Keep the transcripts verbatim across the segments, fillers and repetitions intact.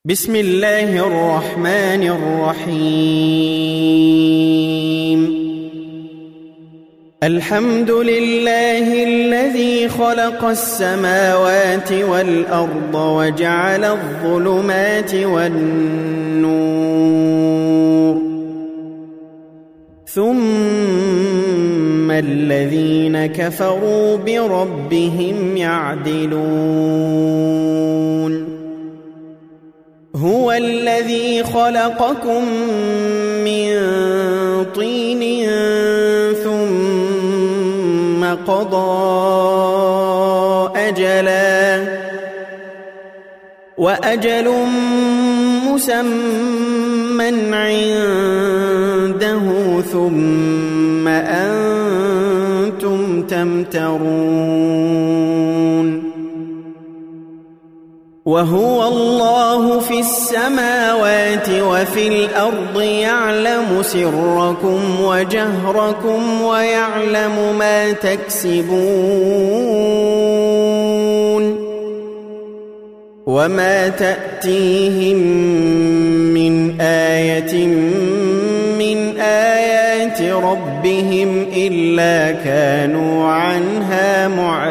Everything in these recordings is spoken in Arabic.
بسم الله الرحمن الرحيم الحمد لله الذي خلق السماوات والأرض وجعل الظلمات والنور ثم الذين كفروا بربهم يعدلون هو الذي خلقكم من طين ثم قضى أجلا وأجل مسمى عنده ثم أنتم تمترون وهو الله في السماوات وفي الأرض يعلم سركم وجهركم ويعلم ما تكسبون وما تأتيهم من آية من آيات ربهم إلا كانوا عنها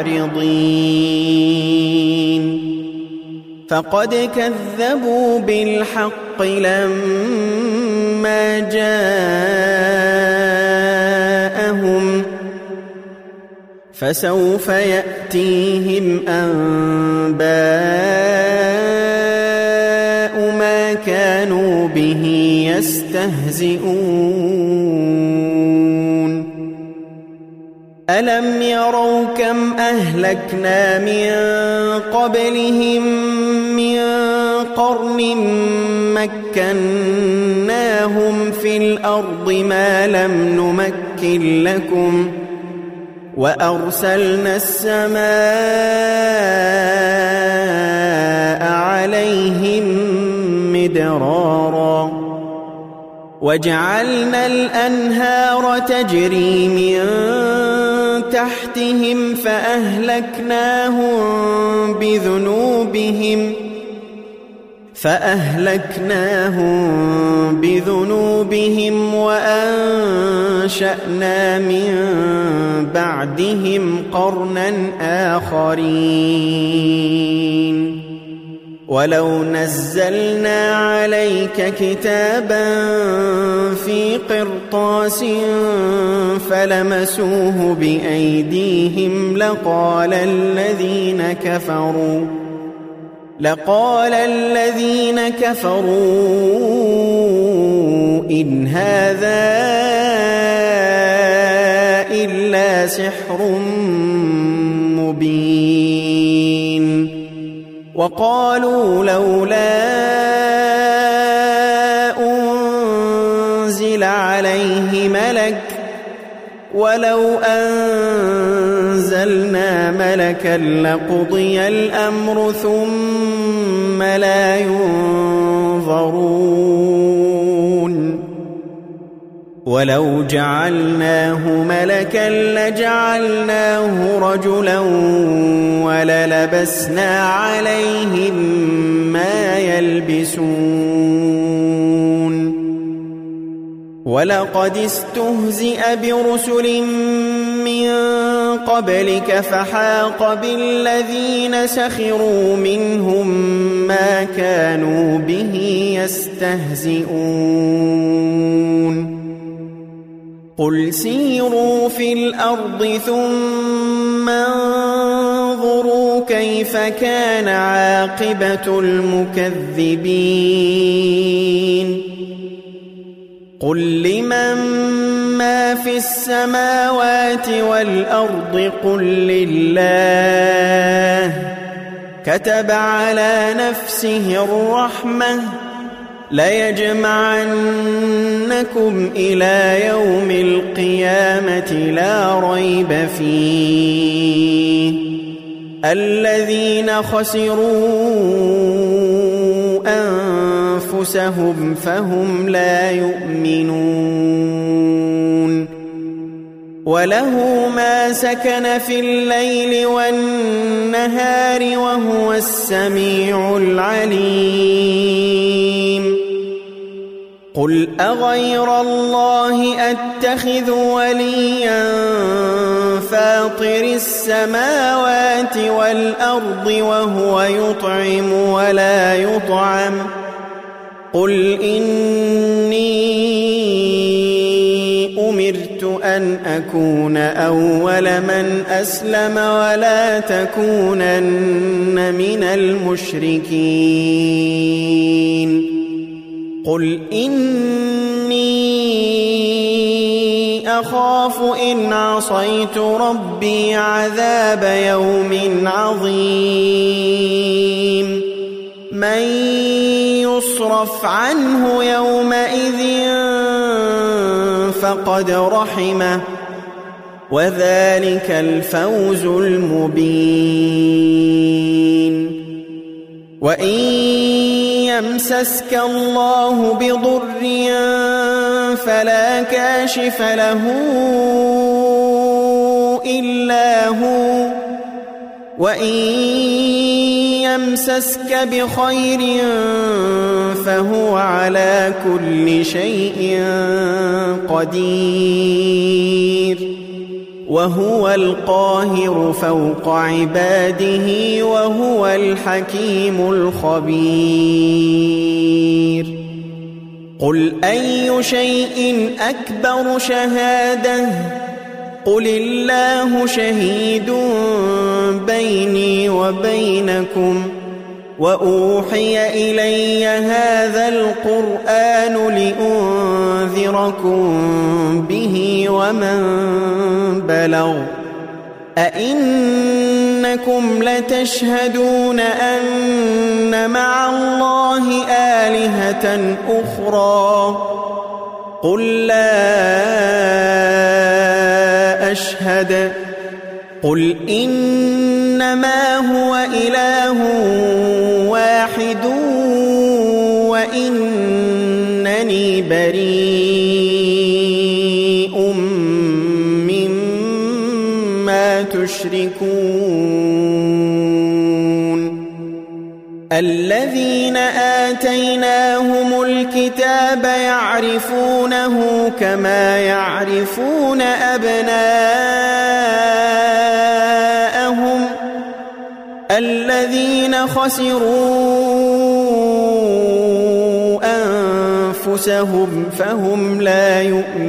معرضين فقد كذبوا بالحق لما جاءهم فسوف يأتيهم أنباء ما كانوا به يستهزئون ألم يروا كم أهلكنا من قبلهم من قرن مكناهم في الأرض ما لم نمكن لكم وأرسلنا السماء عليهم مدرارا وجعلنا الأنهار تجري من تحتهم فأهلكناهم بذنوبهم فأهلكناهم بذنوبهم وأنشأنا من بعدهم قرنا آخرين ولو نزلنا عليك كتابا في قرطاس فلمسوه بأيديهم لقال الذين كفروا لقال الذين كفروا إن هذا إلا سحر مبين وقالوا لولا أنزل عليه ملك ولو أنزلنا ملكا لقضي الأمر ثم لا ينظرون ولو جعلناه ملكا لجعلناه رجلا وللبسنا عليهم ما يلبسون ولقد استهزئ برسل من قبلك فحاق بالذين سخروا منهم ما كانوا به يستهزئون قل سيروا في الأرض ثم انظروا كيف كان عاقبة المكذبين قل لمن ما في السماوات والأرض قل لله كتب على نفسه الرحمة ليجمعنكم إلى يوم القيامة لا ريب فيه الذين خسروا أنفسهم فهم لا يؤمنون وله ما سكن في الليل والنهار وهو السميع العليم قل أغير الله أتخذ وليا فاطر السماوات والأرض وهو يطعم ولا يطعم قل إني أمرت أن أكون أول من أسلم ولا تكونن من المشركين قل إني أخاف إن عصيت ربي عذاب يوم عظيم من يصرف عنه يومئذ فقد رحمه وذلك الفوز المبين وإن يمسسك الله بضر فلا كاشف له إلا هو وإن يمسسك بخير فهو على كل شيء قدير وهو القاهر فوق عباده وهو الحكيم الخبير قل أي شيء أكبر شهادة قل الله شهيد بيني وبينكم وأوحي إلي هذا القرآن لأنذركم به ومن بلغ أئنكم لتشهدون أن مع الله آلهة أخرى قل لا أشهد قل إنما هو إله واحد وإنني بريء مما تشركون الذين آتيناهم الكتاب يعرفونه كما يعرفون أبناءهم الذين خسروا أنفسهم فهم لا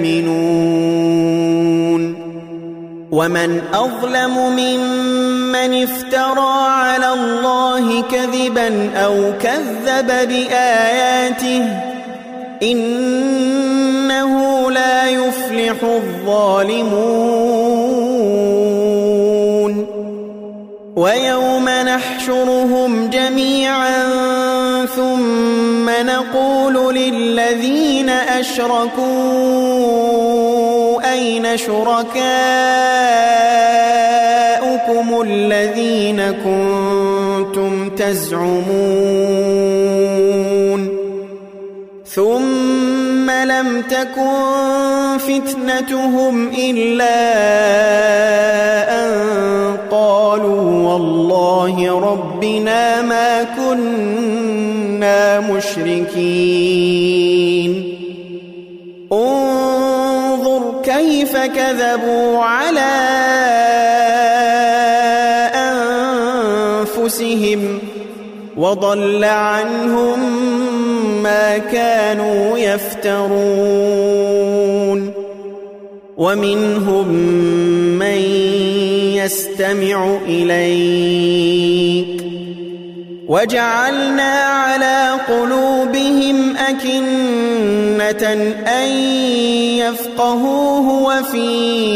يؤمنون ومن أظلم ممن افترى على الله كذبا أو كذب بآياته إنه لا يفلح الظالمون ويوم نحشرهم جميعا ثم نقول للذين أشركوا أين شركاؤكم الذين كنتم تزعمون ثم لم تكن فتنتهم إلا أن قالوا والله ربنا ما كنا مشركين انظر كيف كذبوا على أنفسهم وضل عنهم ما كانوا يفترون ومنهم من يستمع إليك وجعلنا على قلوبهم أكنة أن يفقهوه وفي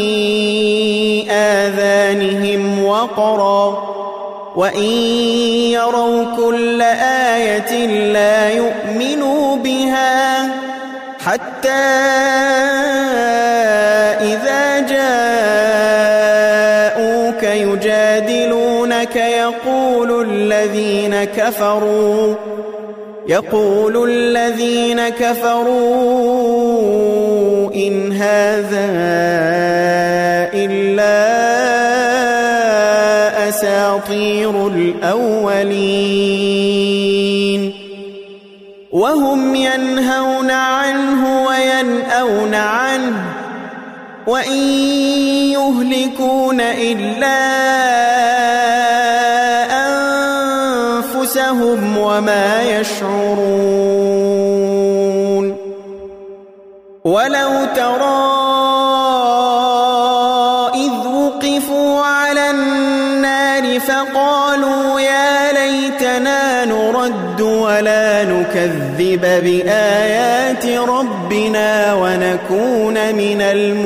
آذانهم وقرا وإن يروا كل آية لا يؤمنوا بها حتى إذا جاءوك يجادلونك يقول الذين كفروا يقول الذين كفروا إن هذا إلا أساطير الأولين وهم ينهون عنه وينأون عنه وإن يهلكون إلا أنفسهم وما يشعرون ولو ترى إذ وقفوا على النار فقالوا يا ليتنا نرد ولا نكذب بآيات ربنا ونكون من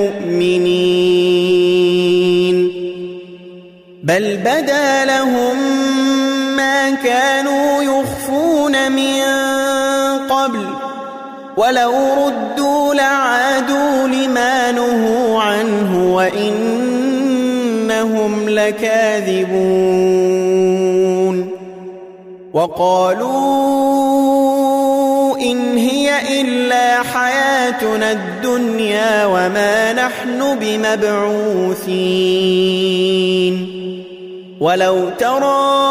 المؤمنين بل بدا لهم ما كانوا يخفون من قبل ولو ردوا لعادوا لما نهوا عنه وإنهم لكاذبون وقالوا إن هي إلا حياتنا الدنيا وما نحن بمبعوثين ولو ترى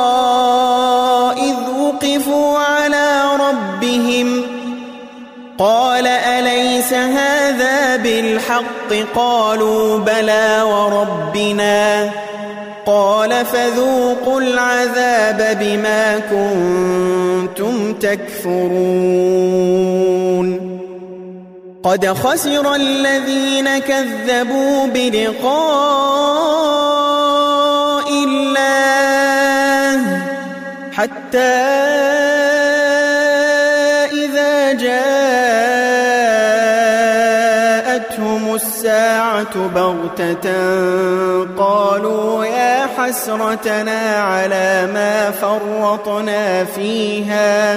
إذ وقفوا على ربهم قال أليس هذا بالحق قالوا بلى وربنا قال فذوقوا العذاب بما كنتم تكفرون قد خسر الذين كذبوا بلقاء الله حتى إذا جاءتهم الساعة بغتة قالوا يا حسرتنا على ما فرطنا فيها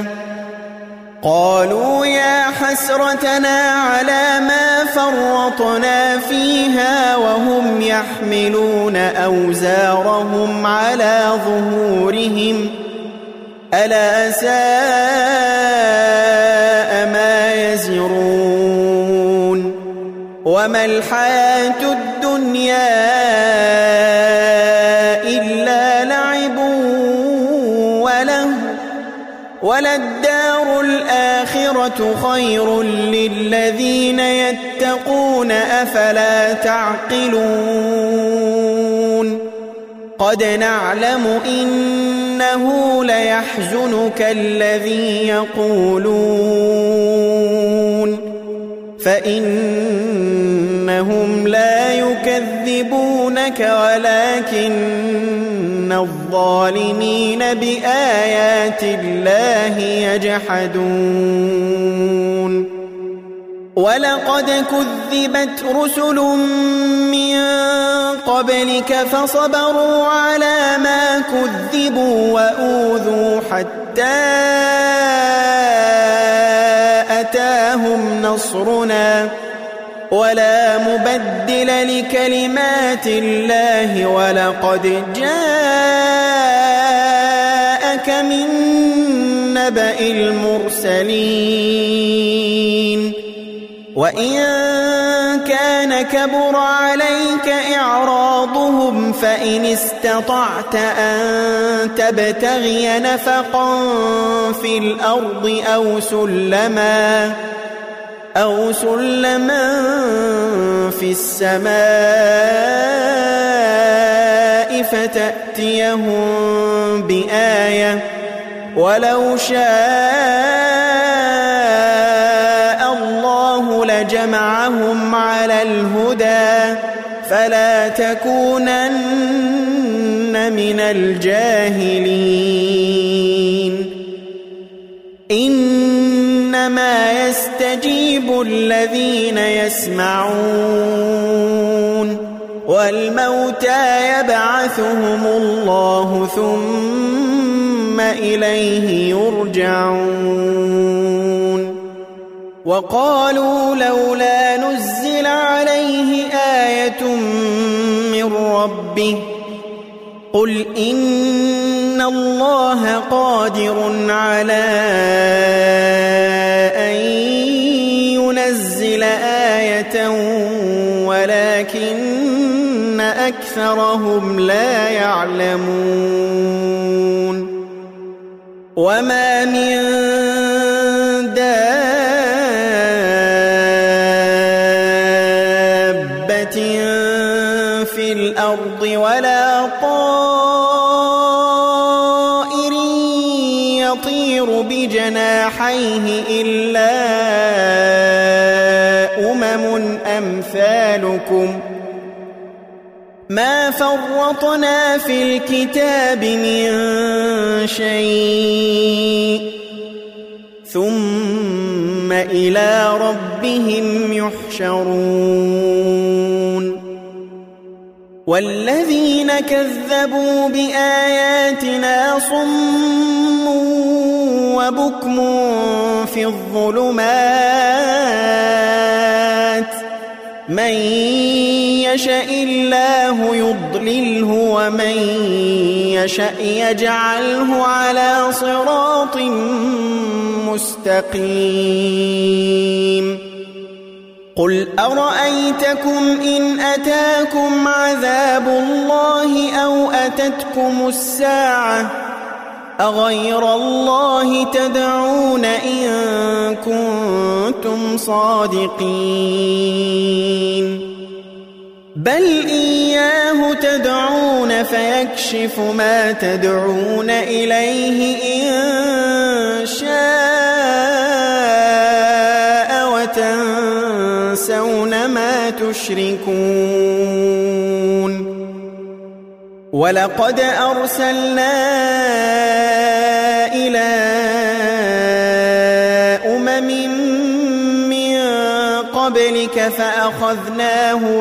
قالوا يا حسرتنا على ما فرطنا فيها وهم يحملون أوزارهم على ظهورهم ألا ساء ما يزرون وما الحياة الدنيا إلا لعب وله وللدار الآخرة خير للذين يتقون أفلا تعقلون قد نعلم إنه ليحزنك الذي يقولون فإنهم لا يكذبونك ولكن الظالمين بآيات الله يجحدون ولقد كذبت رسل من قبلك فصبروا على ما كذبوا وأوذوا حتى أتاهم نصرنا ولا مبدل لكلمات الله ولقد جاءك من نبأ المرسلين وإن كان كبر عليك إعراضهم فإن استطعت أن تبتغي نفقا في الأرض أو سلما أو سلما في السماء فتأتيهم بآية ولو شاء الله لجمعهم على الهدى فلا تكونن من الجاهلين إنما يستجيب الذين يسمعون والموتى يبعثهم الله ثم إليه يرجعون وقالوا لولا نزل عليه آية من ربه قل إن الله قادر على أن ينزل آية ولكن أكثرهم لا يعلمون وما من جناحيه إلا أمم أمثالكم ما فرطنا في الكتاب من شيء ثم إلى ربهم يحشرون والذين كذبوا بآياتنا صم وبكم في الظلمات من يشاء الله يضلله ومن يشاء يجعله على صراط مستقيم قل أرأيتكم إن أتاكم عذاب الله أو أتتكم الساعة أغير الله تدعون إن كنتم صادقين بل إياه تدعون فيكشف ما تدعون إليه إن شاء وتنسون ما تشركون ولقد أرسلنا إلى أمم من قبلك فأخذناهم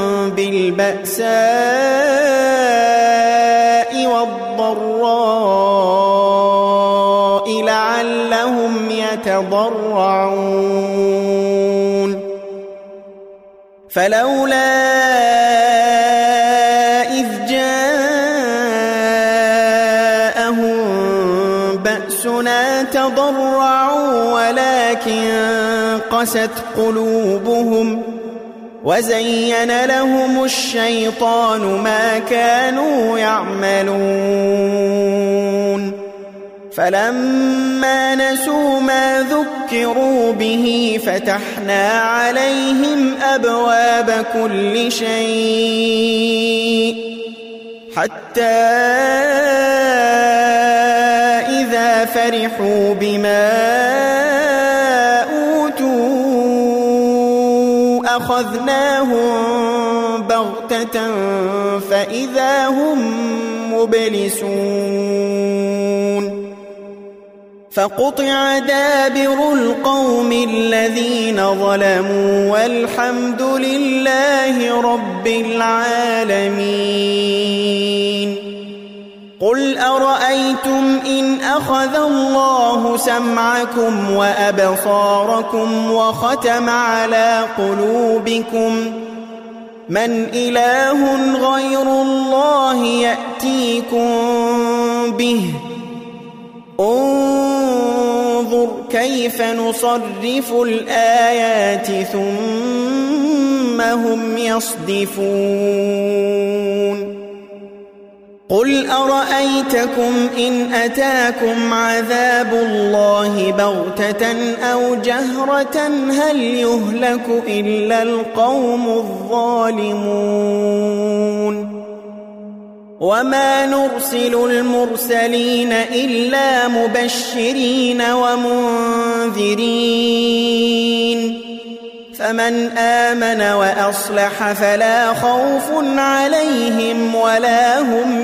بالبأساء والضراء لعلهم يتضرعون فلولا إذ جاءهم بأسنا تضرعوا ولكن قست قلوبهم وزين لهم الشيطان ما كانوا يعملون فلما نسوا ما ذكروا به فتحنا عليهم أبواب كل شيء حتى إذا فرحوا بما أوتوا أخذناهم بغتة فإذا هم مبلسون فقطع دابر القوم الذين ظلموا والحمد لله رب العالمين قل أرأيتم إن أخذ الله سمعكم وأبصاركم وختم على قلوبكم من إله غير الله يأتيكم به انظر كيف نصرف الآيات ثم هم يصدفون قل أرأيتكم إن أتاكم عذاب الله بغتة أو جهرة هل يهلك إلا القوم الظالمون وما نرسل المرسلين إلا مبشرين ومنذرين فمن آمن وأصلح فلا خوف عليهم ولا هم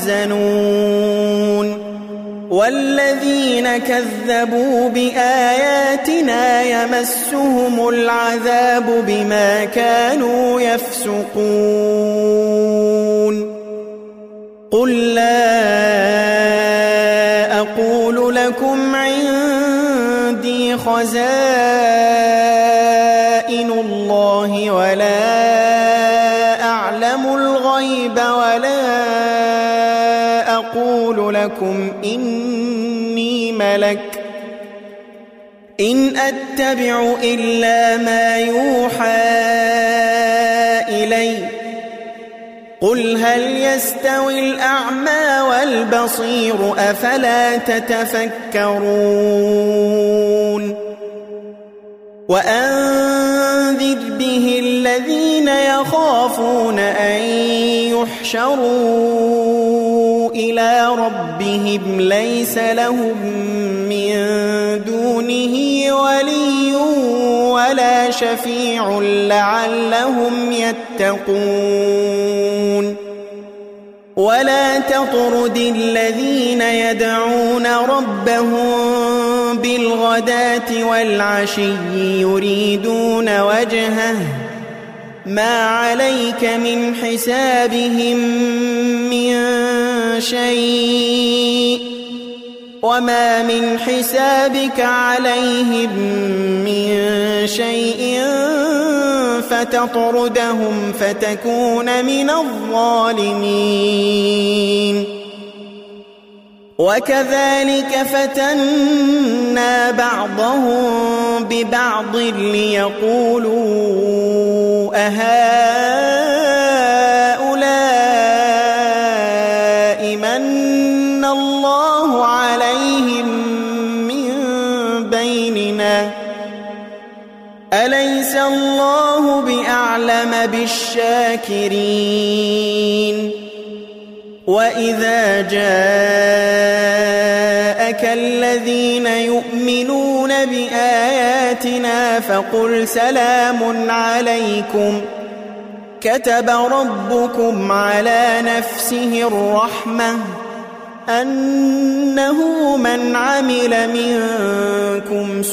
يحزنون والذين كذبوا بآياتنا يمسهم العذاب بما كانوا يفسقون قل لا أقول لكم عندي خزائن الله ولا أعلم الغيب ولا أقول لكم إني ملك إن أتبع إلا ما يوحى إلي قل هل يستوي الأعمى والبصير أفلا تتفكرون وأنذر به الذين يخافون أن يحشروا إلى ربهم ليس لهم من دونه ولي ولا شفيع لعلهم يتقون ولا تطرد الذين يدعون ربهم بالغداة والعشي يريدون وجهه ما عليك من حسابهم من شيء وما من حسابك عليهم من شيء فتطردهم فتكون من الظالمين وكذلك فتنا بعضهم ببعض ليقولوا أهؤلاء من الله عليهم من بيننا أليس الله بأعلم بالشاكرين وإذا جاءك الذين يؤمنون بآياتنا فقل سلام عليكم كتب ربكم على نفسه الرحمة أنه من عمل منكم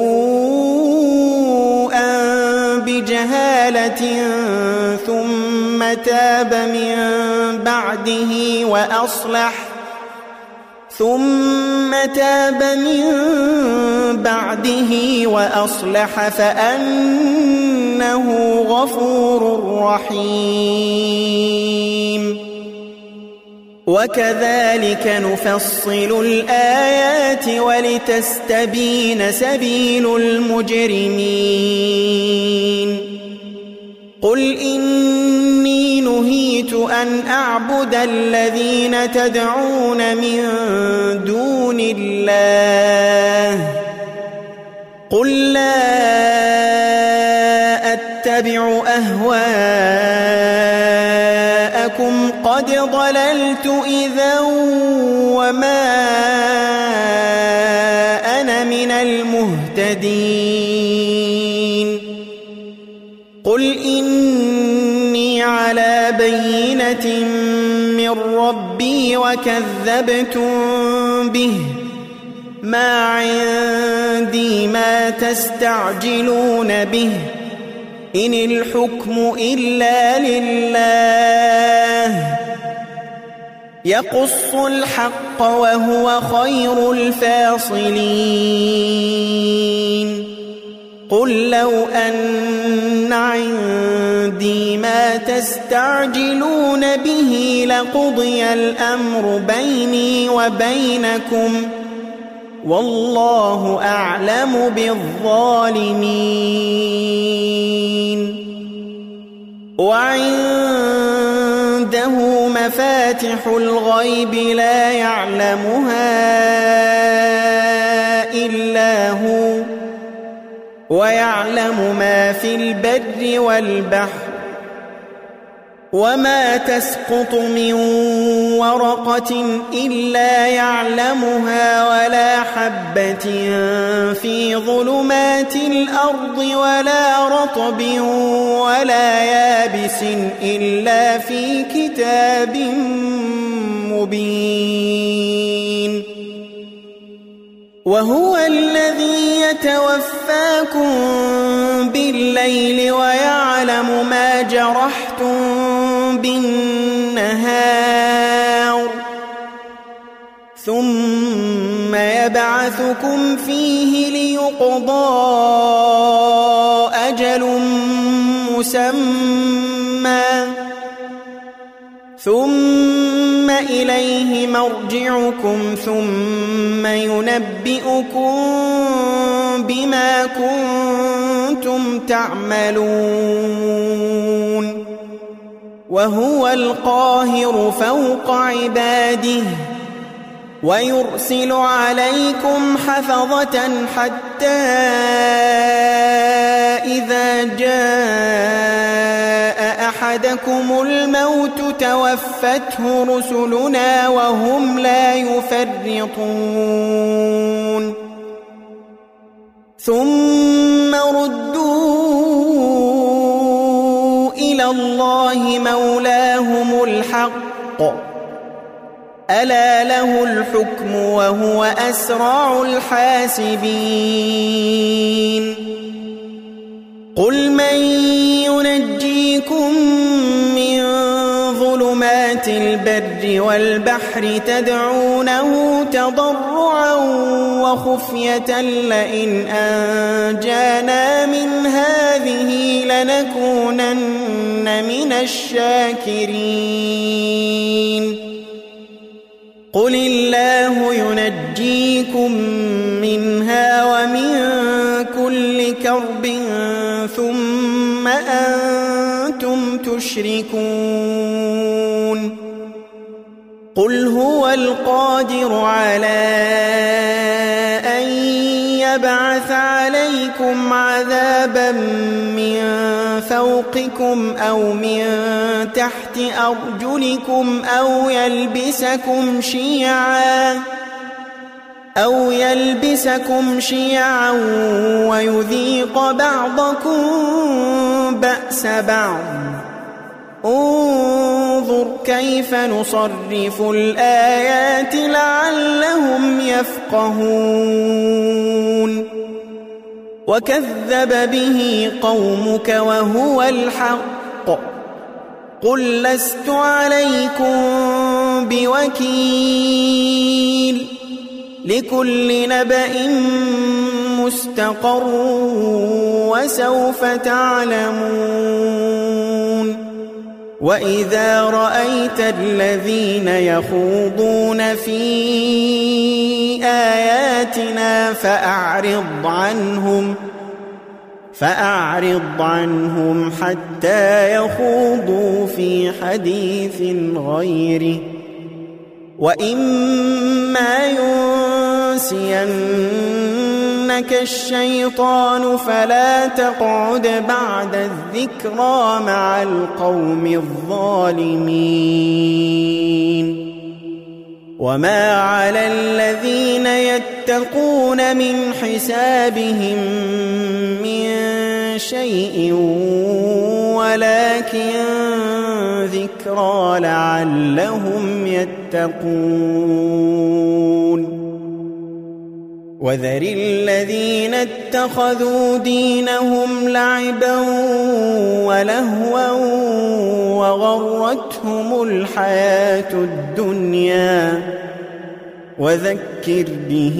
سوءا بجهالة ثم تاب من بعده وأصلح ثم تاب من بعده وأصلح فأنه غفور رحيم وكذلك نفصل الآيات ولتستبين سبيل المجرمين قل إني نهيت أن أعبد الذين تدعون من دون الله قل لا أتبع أهواءكم قد ضللت إذا وما أنا من المهتدين قل إني على بينة من ربي وكذبتم به ما عندي ما تستعجلون به إن الحكم إلا لله يقص الحق وهو خير الفاصلين قل لو أن عندي ما تستعجلون به لقضي الأمر بيني وبينكم والله أعلم بالظالمين وعنده مفاتح الغيب لا يعلمها إلا هو ويعلم ما في البر والبحر وما تسقط من ورقة إلا يعلمها ولا حبة في ظلمات الأرض ولا رطب ولا يابس إلا في كتاب مبين وهو الذي يتوفاكم بالليل ويعلم ما جرحتم بالنهار ثم يبعثكم فيه ليقضى أجل مسمى ثم إليه مرجعكم ثم ينبئكم بما كنتم تعملون وهو القاهر فوق عباده ويرسل عليكم حفظة حتى إذا جاء أحدكم الموت توفته رسلنا وهم لا يفرطون ثم ردوا إلى الله مولاهم الحق ألا له الحكم وهو أسرع الحاسبين قل من ينجيكم من ظلمات البر والبحر تدعونه تضرعا وخفية لئن أنجانا من هذه لنكونن من الشاكرين قل الله ينجيكم منها ومن كل كرب ثم أنتم تشركون قل هو القادر على أن يبعث عليكم عذابا من فوقكم أو من تحت أرجلكم أو يلبسكم شيعا أو يلبسكم شيعا ويذيق بعضكم بأس بعض انظر كيف نصرف الآيات لعلهم يفقهون وكذب به قومك وهو الحق قل لست عليكم بوكيل لكل نبأ مستقر وسوف تعلمون وإذا رأيت الذين يخوضون في آياتنا فأعرض عنهم فأعرض عنهم حتى يخوضوا في حديث غيره وإما ينسينك الشيطان فلا تقعد بعد الذكرى مع القوم الظالمين وما على الذين يتقون من حسابهم من شيء ولكن ذكرى لعلهم يتقون وذر الذين اتخذوا دينهم لعبا ولهوا وغرتهم الحياة الدنيا وذكر به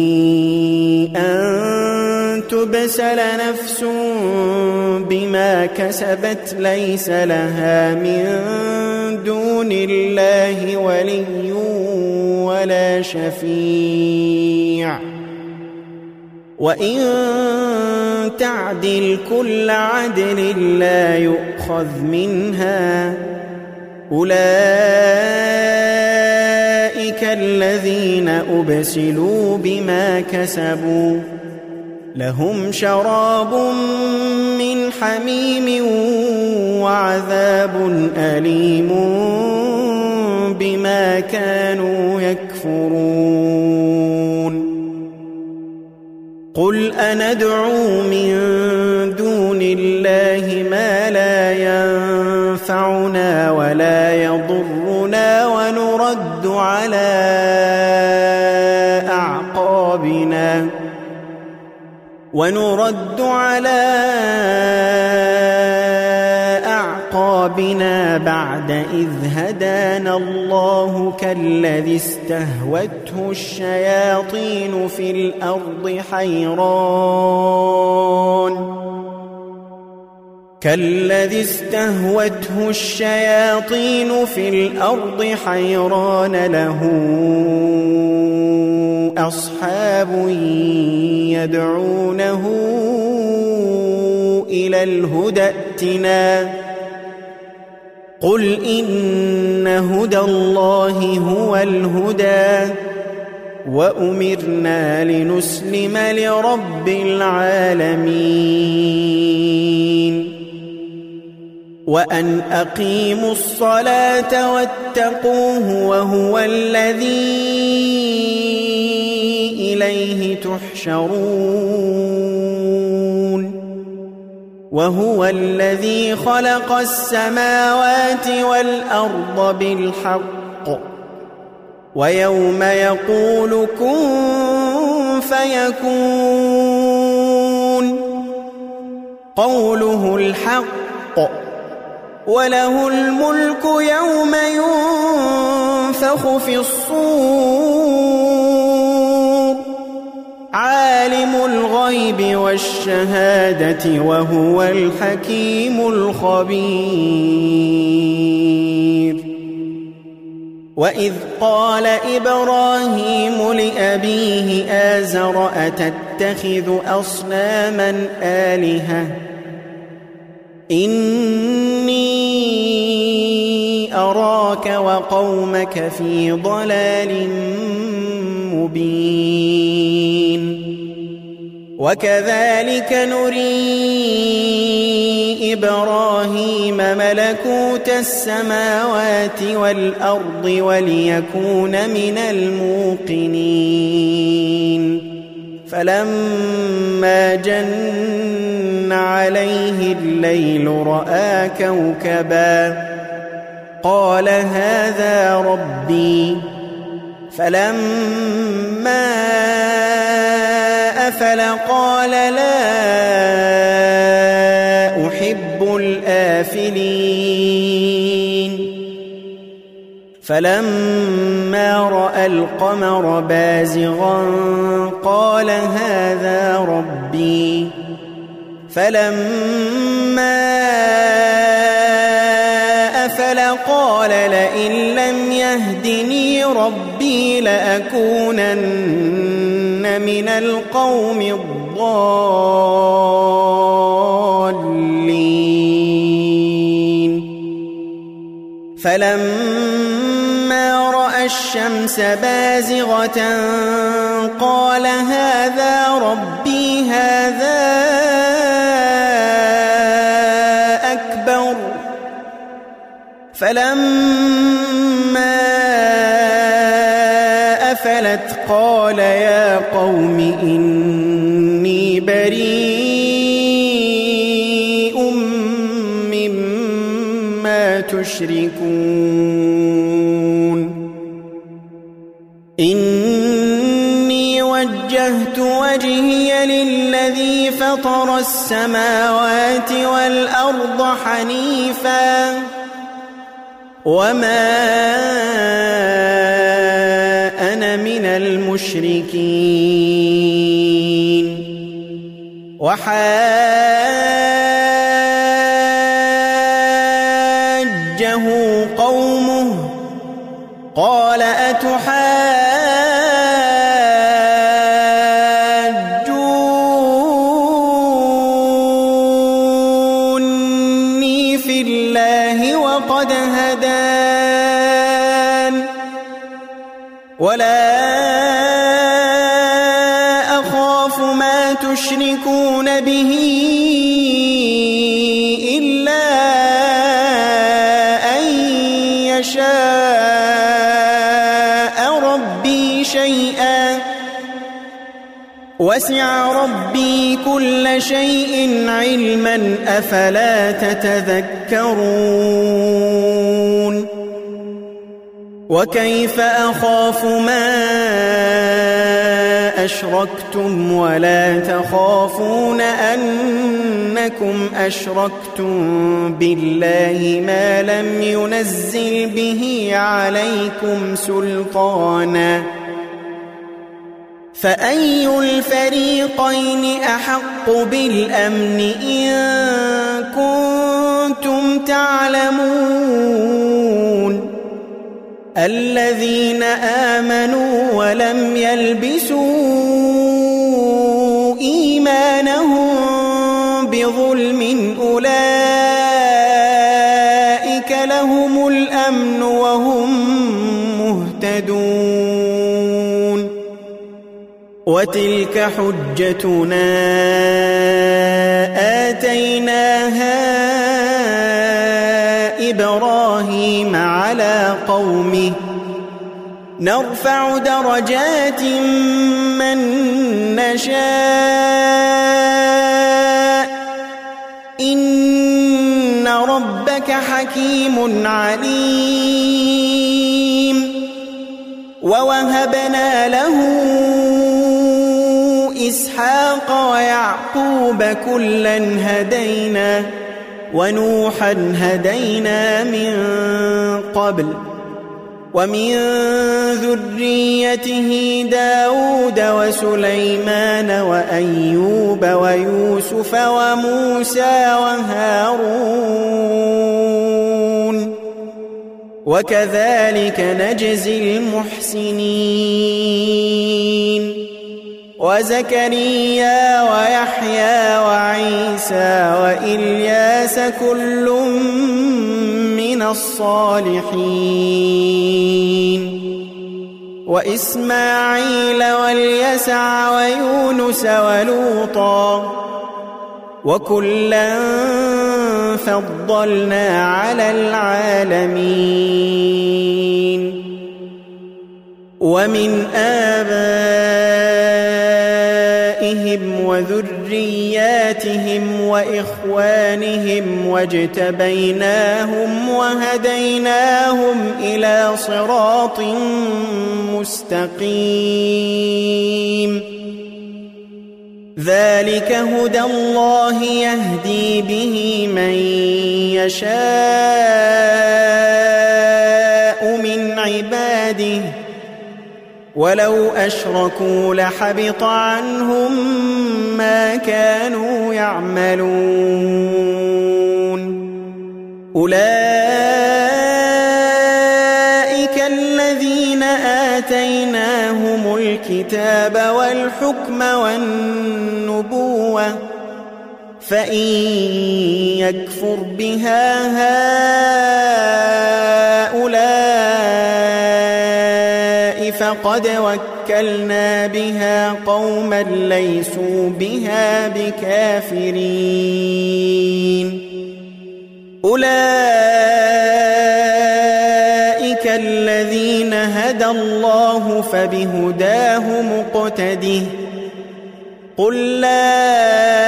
أن تبسل نفس بما كسبت ليس لها من دون الله ولي ولا شفيع وإن تعدل كل عدل لا يؤخذ منها أولئك الذين أبسلوا بما كسبوا لهم شراب من حميم وعذاب أليم بما كانوا يكفرون قل أندعو من دون الله ما لا ينفعنا ولا يضرنا ونرد على أعقابنا ونرد على أعقابنا بعد إذ هدانا الله كالذي استهوته الشياطين في الأرض حيران كالذي استهوته الشياطين في الأرض حيران له أصحاب يدعونه إلى الهدى ائتنا قل إن هدى الله هو الهدى وأمرنا لنسلم لرب العالمين وأن أقيموا الصلاة واتقوه وهو الذي إليه تحشرون وهو الذي خلق السماوات والأرض بالحق ويوم يقول كن فيكون قوله الحق وله الملك يوم ينفخ في الصور عالم الغيب والشهادة وهو الحكيم الخبير وإذ قال إبراهيم لأبيه آزر أتتخذ أصناما آلهة إني أراك وقومك في ضلال مبين وكذلك نري إبراهيم ملكوت السماوات والأرض وليكون من الموقنين فلما جن عليه الليل رأى كوكبا قال هذا ربي فلما أفل قال لا أحب الآفلين فلما رأى القمر بازغا قال هذا ربي فلما أفل قال لئن لم يهدني ربي لأكونن من القوم الضالين فلما رأى الشمس بازغة قال هذا ربي هذا أكبر فلما أفلت قال يا قوم إني بريء مما تشركون إني وجهت وجهي للذي فطر السماوات والأرض حنيفا وما أنا من المشركين وحاجه قومه قال أتحاجوني في الله وقد هدان ولا أخاف ما تشركون به إلا أن يشاء ربي شيئا وسع ربي كل شيء علما أفلا تتذكرون وكيف أخاف ما أشركتم ولا تخافون أنكم أشركتم بالله ما لم ينزل به عليكم سلطانا فأي الفريقين أحق بالأمن إن كنتم تعلمون الذين آمنوا ولم يلبسوا إيمانهم بظلم أولئك لهم الأمن وهم مهتدون وتلك حجتنا آتيناها على قومه نرفع درجات من نشاء إن ربك حكيم عليم ووهبنا له إسحاق ويعقوب كلا هدينا ونوحا هدينا من قبل ومن ذريته داود وسليمان وأيوب ويوسف وموسى وهارون وكذلك نجزي المحسنين وزكريا ويحيى وعيسى وإلياس كل من الصالحين وإسماعيل واليسع ويونس ولوطا وكلا فضلنا على العالمين ومن آبائهم وذرياتهم وإخوانهم واجتبيناهم وهديناهم إلى صراط مستقيم ذلك هدى الله يهدي به من يشاء من عباده ولو أشركوا لحبط عنهم ما كانوا يعملون أولئك الذين آتيناهم الكتاب والحكم والنبوة فإن يكفر بها هؤلاء فقد وكلنا بها قوما ليسوا بها بكافرين أولئك الذين هدى الله فبهداه مقتده قل لا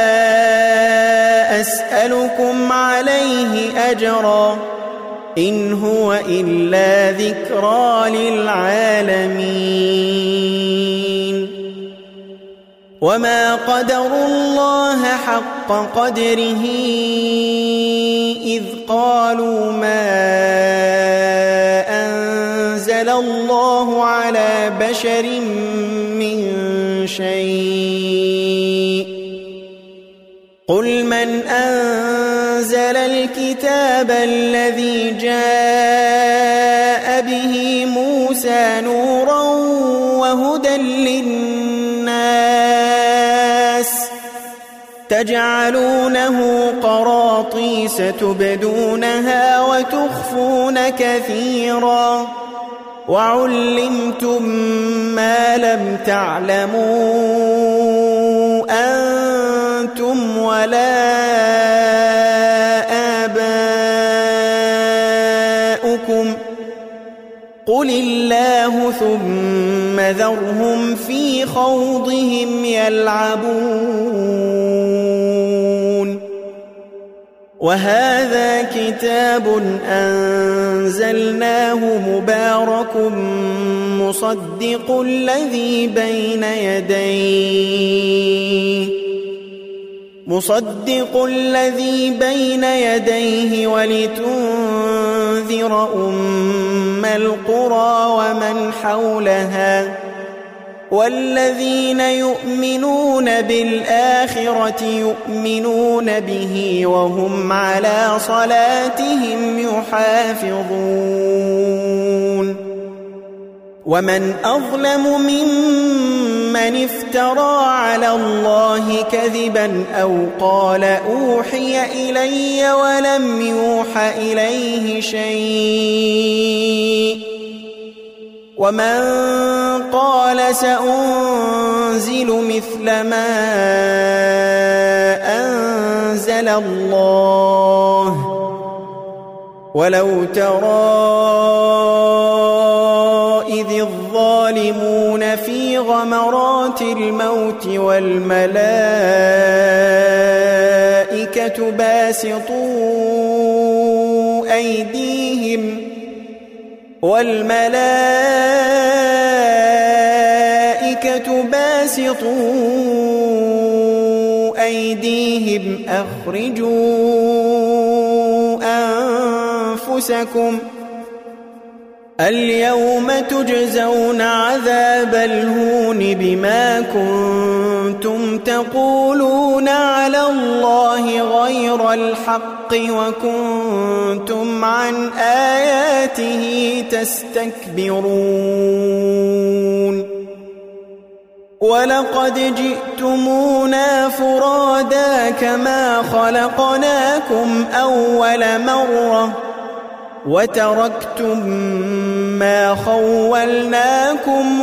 أسألكم عليه أجرا إن هو إلا ذكرى للعالمين وما قدروا الله حق قدره إذ قالوا ما أنزل الله على بشر من شيء قل من أنزل الكتاب الذي جاء به موسى نورا وهدى للناس تجعلونه قراطيس تبدونها وتخفون كثيرا وعلمتم ما لم تعلموا أنتم ولا آباؤكم قل الله ثم ذرهم في خوضهم يلعبون وهذا كتاب أنزلناه مبارك مصدق الذي بين يديه مصدق الذي بين يديه ولتنذر أم القرى ومن حولها والذين يؤمنون بالآخرة يؤمنون به وهم على صلاتهم يحافظون ومن أظلم ممن افترى على الله كذبا أو قال أوحي إلي ولم يوح إليه شيء ومن قال سأنزل مثل ما أنزل الله ولو ترى إذ الظالمون في غمرات الموت والملائكة باسطوا أيديهم والملائكة باسطوا أيديهم أخرجوا أنفسكم اليوم تجزون عذاب الهون بما كنتم تقولون على الله غير الحق وكنتم عن آياته تستكبرون ولقد جئتمونا فرادا كما خلقناكم أول مرة وتركتم ما خولناكم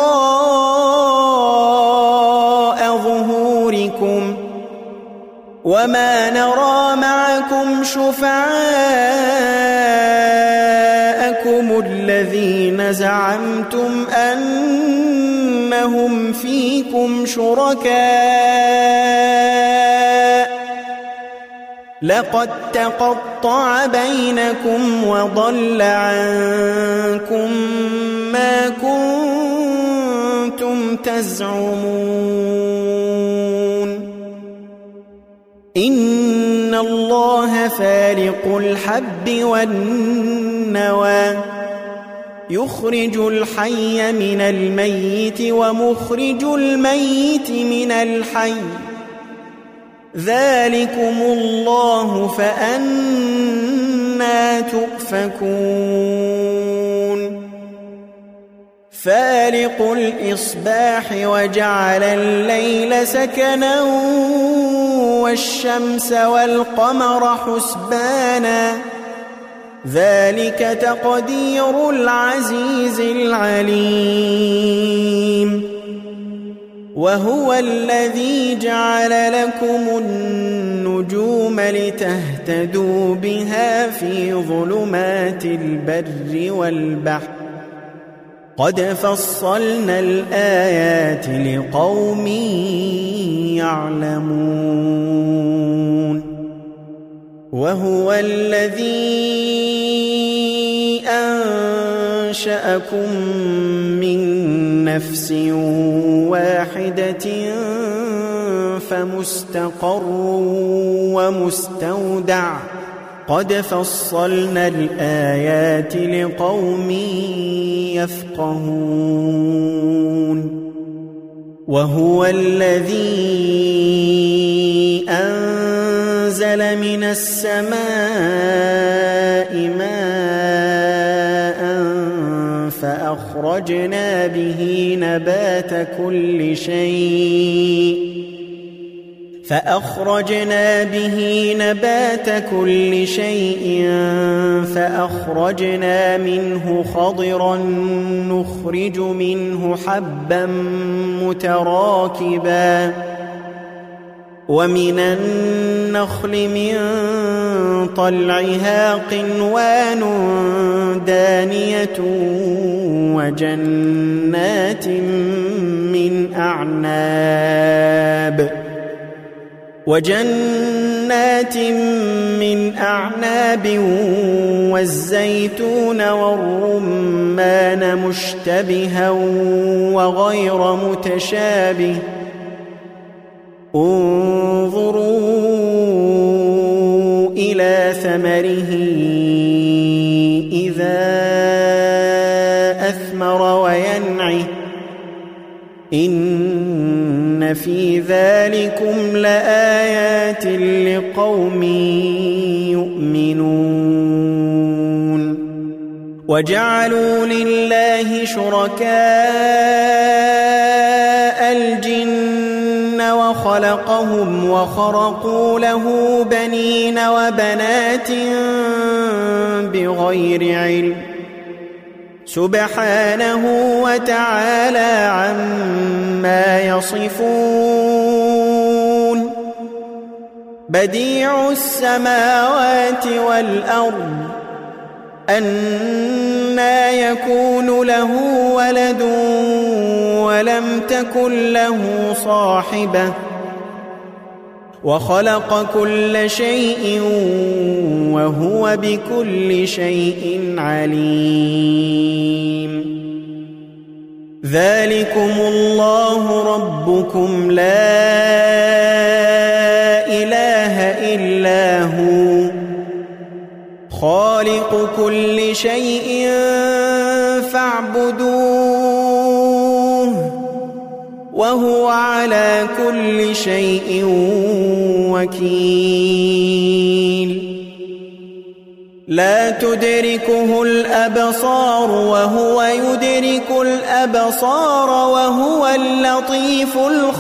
وراء ظهوركم وما نرى معكم شفعاءكم الذين زعمتم أنهم فيكم شركاء لقد تقطع بينكم وضل عنكم ما كنتم تزعمون إن الله فالق الحب والنوى يخرج الحي من الميت ومخرج الميت من الحي ذلكم الله فأنى تؤفكون فالق الإصباح وجعل الليل سكنا والشمس والقمر حسبانا ذلك تقدير العزيز العليم وهو الذي جعل لكم النجوم لتهتدوا بها في ظلمات البر والبحر قد فصلنا الآيات لقوم يعلمون وهو الذي أنشأكم من نفس واحدة فمستقر ومستودع قد فصلنا الآيات لقوم يفقهون وهو الذي أنزل من السماء ماء فأخرجنا به نبات كل شيء فأخرجنا به نبات كل شيء فأخرجنا منه خضرا نخرج منه حبا متراكبا ومن النخل من طلعها قنوان دانية وجنات من أعناب وجنات من أعناب والزيتون والرمان مشتبها وغير متشابه انظروا إلى ثمره إذا أثمر وينعه إن في ذلكم لآيات لقوم يؤمنون وجعلوا لله شركاء الجن وخلقهم وخرقوا له بنين وبنات بغير علم سبحانه وتعالى عما يصفون بديع السماوات والأرض أنى يكون له ولد ولم تكن له صاحبة وخلق كل شيء وهو بكل شيء عليم. ذلكم الله ربكم لا إله إلا هو خالق كل شيء فاعبدوه وهو على كل شيء وكيل. لا تدركه الأبصار وهو يدرك الأبصار وهو اللطيف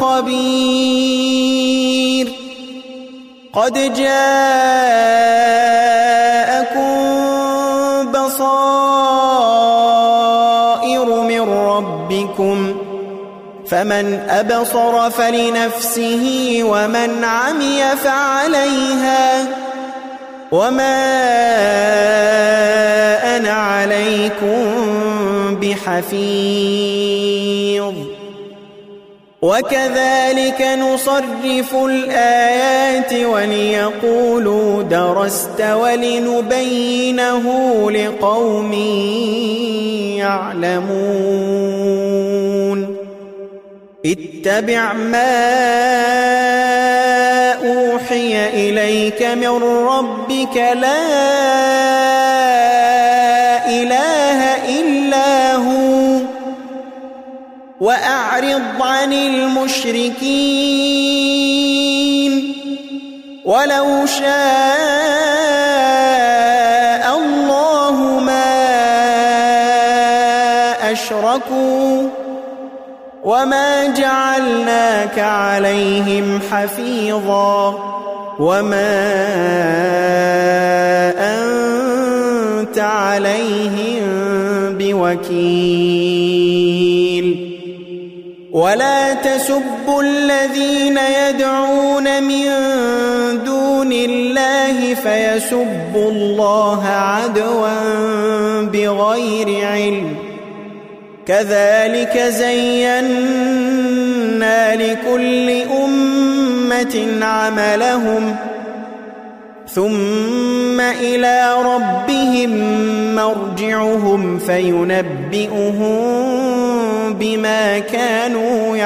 الخبير. قد جاءكم بصائر من ربكم فمن أبصر فلنفسه ومن عمي فعليها وما أنا عليكم بحفيظ. وكذلك نصرف الآيات وليقولوا درست ولنبينه لقوم يعلمون. اتبع ما أوحي إليك من ربك لا إله إلا هو وأعرض عن المشركين. ولو شاء الله ما أشركوا وما جعلناك عليهم حفيظا وما أنت عليهم بوكيل. ولا تسبوا الذين يدعون من دون الله فيسبوا الله عدوا بغير علم. كذلك زينا لكل أمة عملهم ثم إلى ربهم مرجعهم فينبئهم بما كانوا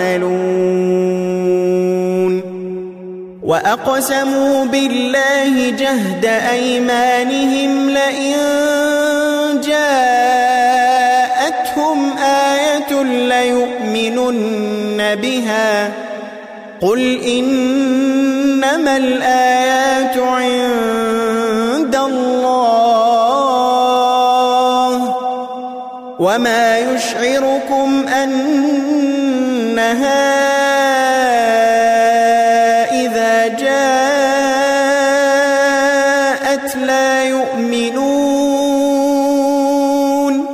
يعملون. وأقسموا بالله جهد أيمانهم لئن جاءتهم آية ليؤمنن بها قل إنما الآيات عند الله وما يشعركم أنها إذا جاءت لا يؤمنون.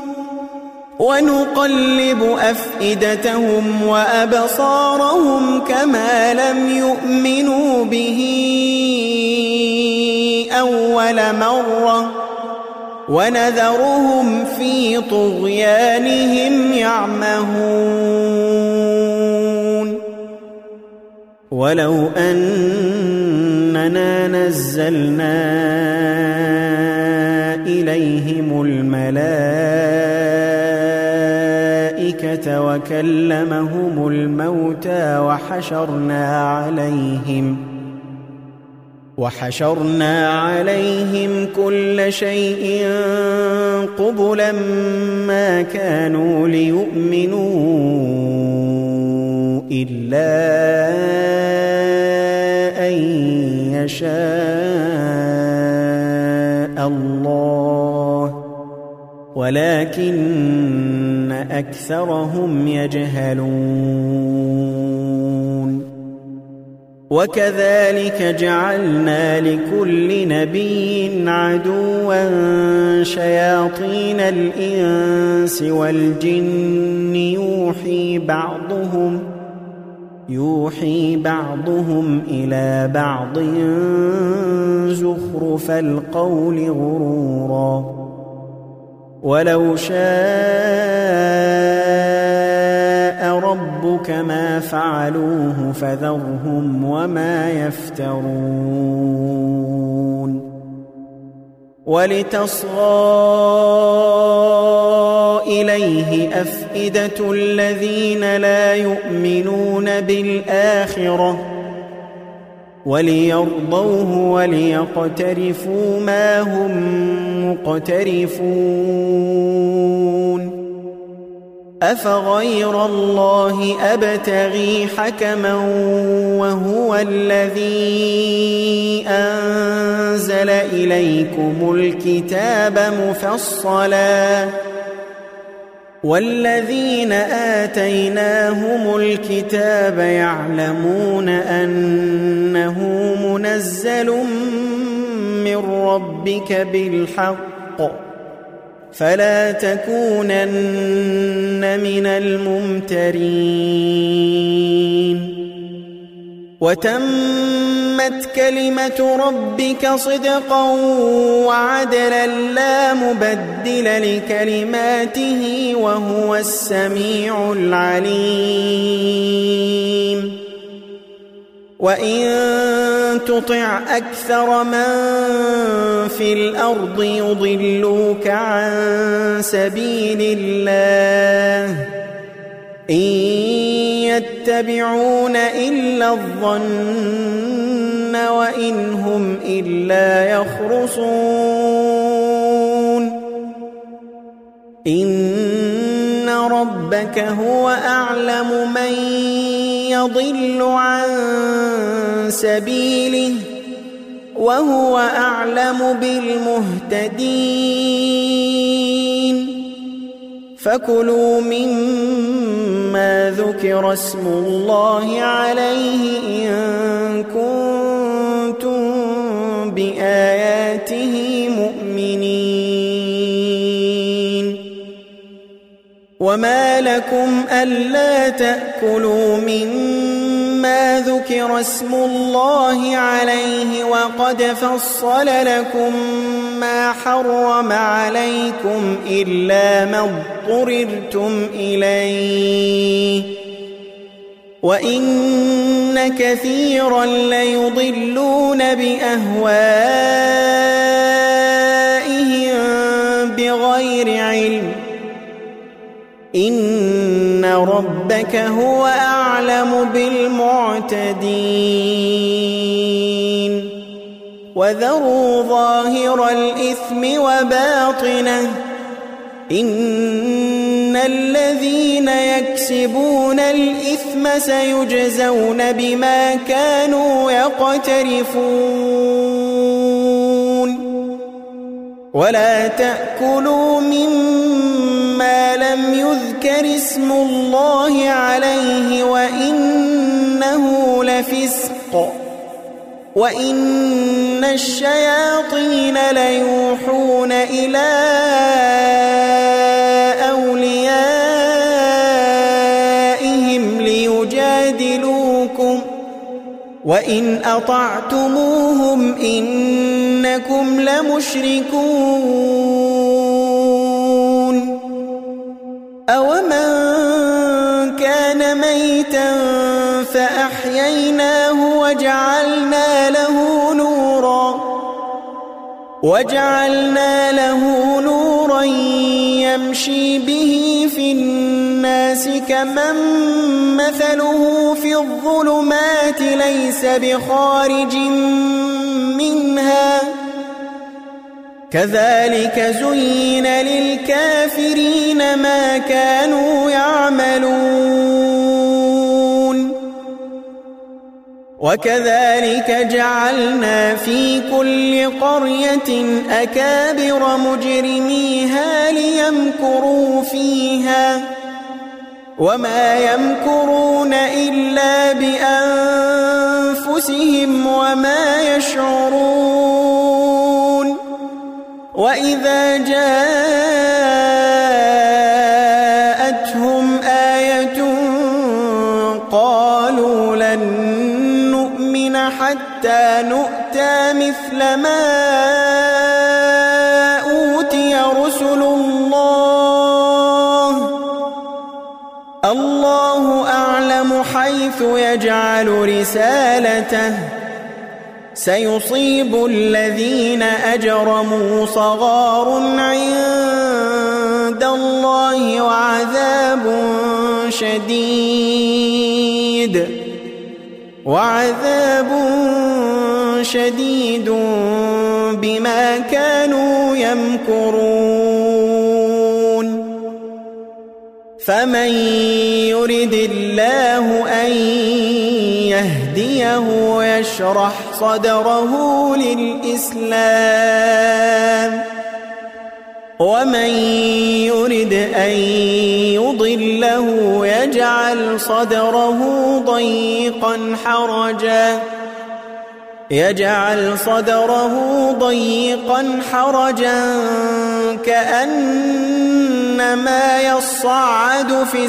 ونقلب أفئدتهم وأبصارهم كما لم يؤمنوا به أول مرة ونذرهم في طغيانهم يعمهون. ولو أننا نزلنا إليهم الملائكة وكلمهم الموتى وحشرنا عليهم وحشرنا عليهم كل شيء قبلا ما كانوا ليؤمنوا إلا أن يشاء الله ولكن أكثرهم يجهلون. وكذلك جعلنا لكل نبي عدوا شياطين الإنس والجن يوحي بعضهم يوحي بعضهم إلى بعض زخرف القول غرورا ولو شاء ربك ما فعلوه فذرهم وما يفترون ولتصغى إليه أفئدة الذين لا يؤمنون بالآخرة وليرضوه وليقترفوا ما هم مقترفون أفغير الله أبتغي حكما وهو الذي أنزل إليكم الكتاب مفصلا والذين آتيناهم الكتاب يعلمون أنه منزل من ربك بالحق فلا تكونن من الممترين وتمت كلمة ربك صدقا وعدلا لا مبدل لكلماته وهو السميع العليم وإن تطع أكثر من في الأرض يضلوك عن سبيل الله إن يتبعون إلا الظن وإن هم إلا يخرصون إن ربك هو أعلم من يضل عن سبيله وهو أعلم بالمهتدين فكلوا مما ذكر اسم الله عليه إن كنتم بآياته مؤمنين وما لكم ألا تأكلوا مما ذكر اسم الله عليه وقد فصل لكم ما حرم عليكم إلا ما اضطررتم إليه وإن كثيرا ليضلون بأهوائهم بغير علم إن ربك هو أعلم بالمعتدين وذروا ظاهر الإثم وباطنه إن الذين يكسبون الإثم سيجزون بما كانوا يقترفون ولا تأكلوا مما لم يذكر اسم الله عليه وإنه لفسق وإن الشياطين ليوحون إلى أوليائهم ليجادلوكم وإن أطعتموهم إنكم لمشركون أومن كان ميتا فأحييناه وجعلنا له نورا وجعلنا له نورا يمشي به في الناس كمن مثله في الظلمات ليس بخارج منها كذلك زين للكافرين ما كانوا يعملون وكذلك جعلنا في كل قرية أكابر مجرميها ليمكروا فيها وما يمكرون إلا بأنفسهم وما يشعرون وإذا جاءتهم آية قالوا لن نؤمن حتى نؤتى مثل ما أوتي رسل الله الله أعلم حيث يجعل رسالته سيصيب الذين أجرموا صغار عند الله وعذاب شديد وعذاب شديد بما كانوا يمكرون فمن يرد الله أن يهديه يشرح صدره للإسلام ومن يرد أن يضله يجعل صدره ضيقا حرجا يجعل صدره ضيقا حرجا كأنما يصعد في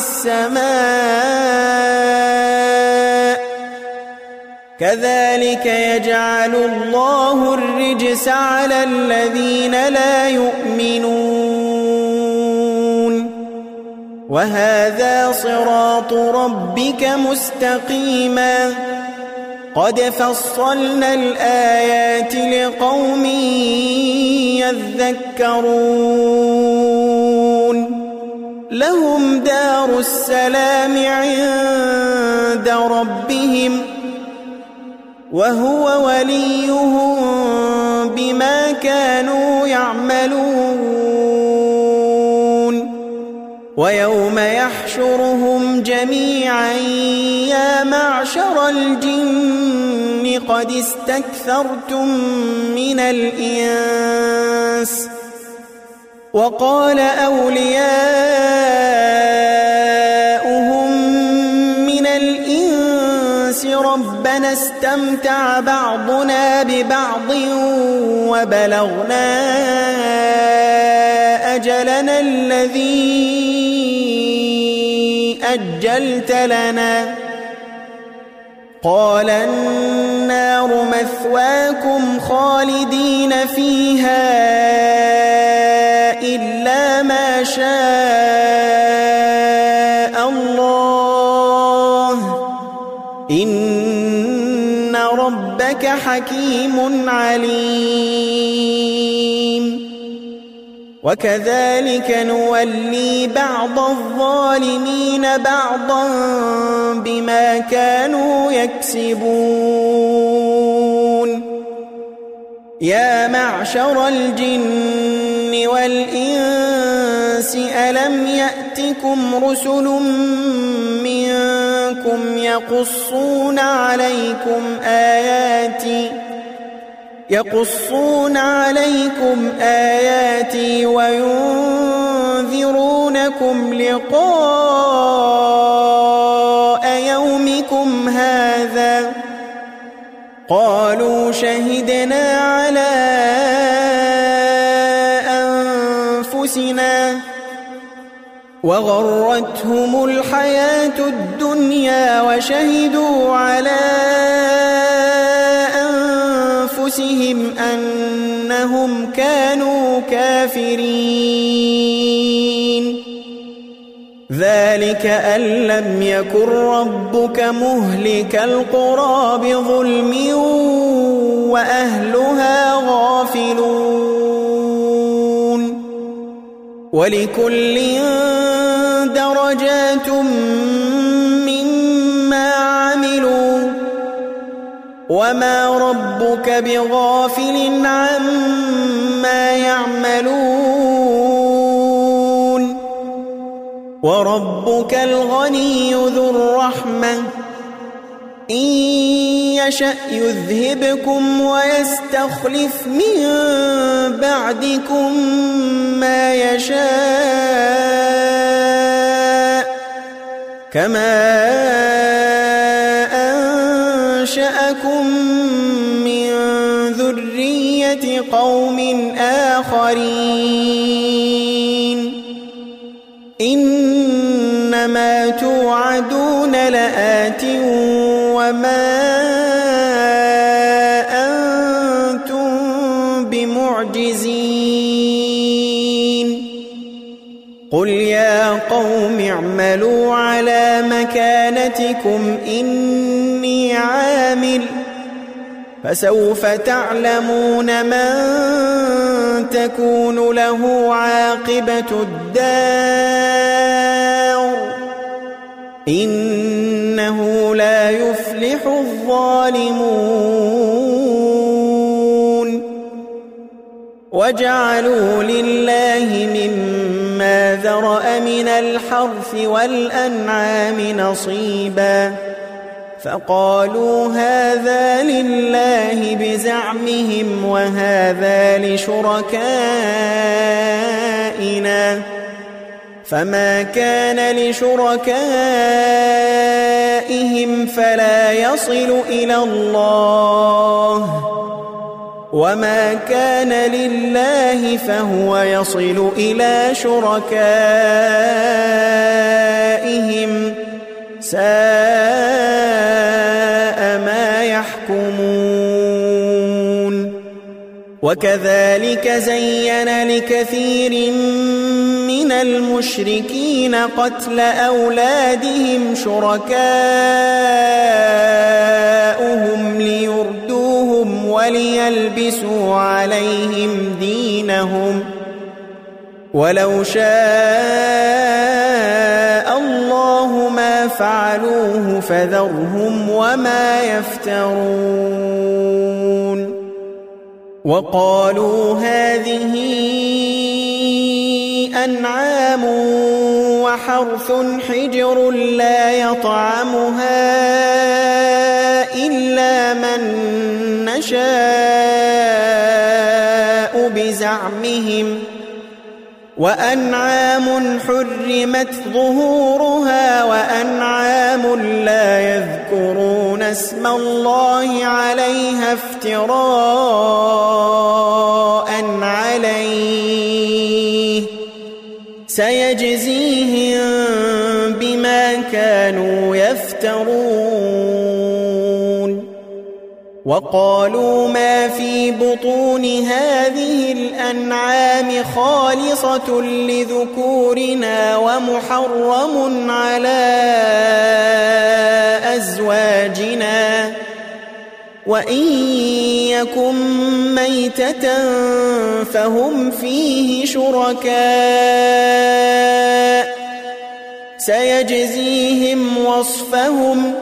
السماء كذلك يجعل الله الرجس على الذين لا يؤمنون وهذا صراط ربك مستقيما قد فصلنا الآيات لقوم يذكرون لهم دار السلام عند ربهم وهو وليهم بما كانوا يعملون ويوم يحشرهم جميعا يا معشر الجن قد استكثرتم من الإنس وقال أولياؤهم من الإنس ربنا استمتع بعضنا ببعض وبلغنا أجلنا الذي أجلت لنا قال النار مثواكم خالدين فيها إلا ما شاء الله إن ربك حكيم عليم وكذلك نولي بعض الظالمين بعضا بما كانوا يكسبون يا معشر الجن والإنس ألم يأتكم رسل منكم يقصون عليكم آياتي يقصون عليكم آياتي وينذرونكم لقاء يومكم هذا قالوا شهدنا على أنفسنا وغرتهم الحياة الدنيا وشهدوا على أنفسهم أنهم كانوا كافرين ذلك أن لم يكن ربك مهلك القرى بظلم وأهلها غافلون ولكل درجات مما عملوا وما ربك بغافل عما يعملون وربك الغني ذو الرحمة إن يشأ يذهبكم ويستخلف من بعدكم ما يشاء كما أنشأكم من ذرية قوم آخرين إنما توعدون لآت وما أنتم بمعجزين قل يا قوم اعملوا على مكانتكم إني عامل فسوف تعلمون من تكون له عاقبة الدار إنه لا يفلح الظالمون وجعلوا لله مما ذرأ من الحرث والأنعام نصيبا فقالوا هذا لله بزعمهم وهذا لشركائنا فما كان لشركائهم فلا يصل إلى الله وما كان لله فهو يصل إلى شركائهم ساء ما يحكمون وكذلك زين لكثير من المشركين قتل أولادهم شركاؤهم ليردوهم وليلبسوا عليهم دينهم ولو شاء الله ما فعلوه فذرهم وما يفترون وقالوا هذه أنعام وحرث حجر لا يطعمها إلا من نشاء بزعمهم وأنعام حرمت ظهورها وأنعام لا يذكرون اسم الله عليها افتراء عليه سيجزيهم بما كانوا يفترون وقالوا ما في بطون هذه الأنعام خالصة لذكورنا ومحرم على أزواجنا وإن يكن ميتة فهم فيه شركاء سيجزيهم وصفهم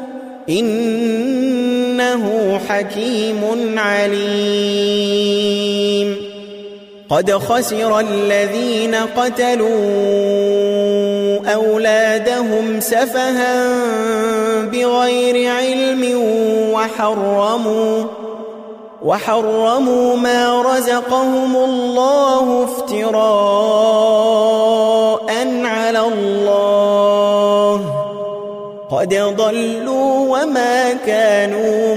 إنه حكيم عليم قد خسر الذين قتلوا أولادهم سفها بغير علم وحرموا وحرموا ما رزقهم الله افتراء على الله قد ضلوا وما كانوا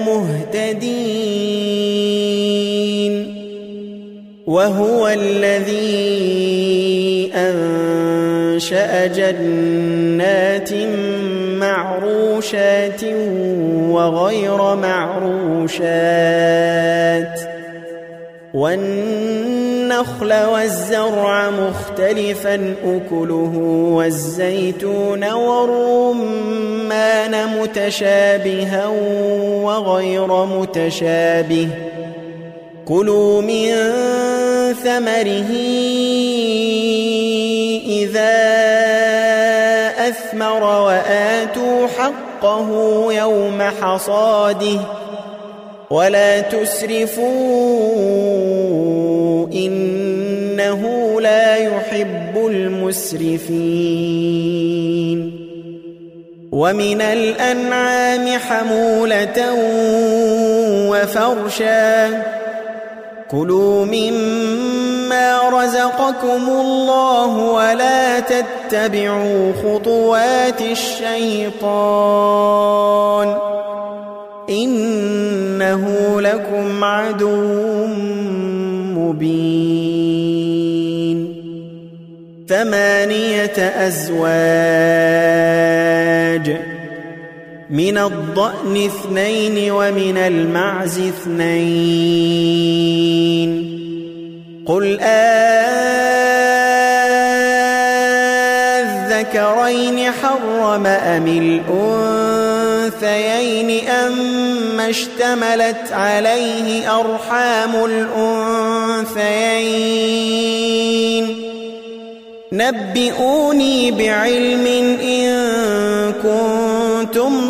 مهتدين وهو الذي أنشأ جنات معروشات وغير معروشات والنخل والزرع مختلفا أكله والزيتون والرمان متشابها وغير متشابه كلوا من ثمره إذا أثمر وآتوا حقه يوم حصاده ولا تسرفوا إنه لا يحب المسرفين ومن الأنعام حمولة وفرشا كلوا مما رزقكم الله ولا تتبعوا خطوات الشيطان إنه لكم عدو مبين ثمانية أزواج من الضأن اثنين ومن المعز اثنين قل الذكرين حرم أم الأنثيين أما اشتملت عليه أرحام الأنثيين نبئوني بعلم إن كنتم